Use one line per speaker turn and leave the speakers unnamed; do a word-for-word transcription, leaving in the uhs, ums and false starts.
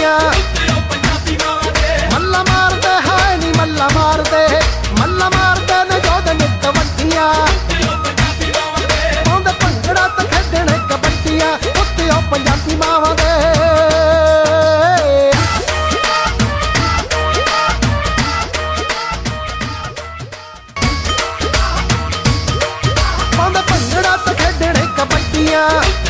ਕਬੱਡੀਆਂ। ਮੱਲਾ ਮਾਰਦੇ ਹੈ ਨੀ ਮੱਲਾ ਮਾਰਦੇ, ਮੱਲਾ ਮਾਰਦੇ ਨੇ ਜੋਧ ਨੇ ਕਬੱਡੀਆਂ। ਪਾਉਂਦੇ ਭੰਗੜਾ ਤੇ ਖੇਡਣੇ ਕਬੱਡੀਆਂ, ਉੱਤੇ ਉਹ ਪੰਜਾਬੀ ਮਾਵਾਂ ਦੇ। ਪਾਉਂਦੇ ਭੰਗੜਾ ਤੇ ਖੇਡਣੇ ਕਬੱਡੀਆਂ।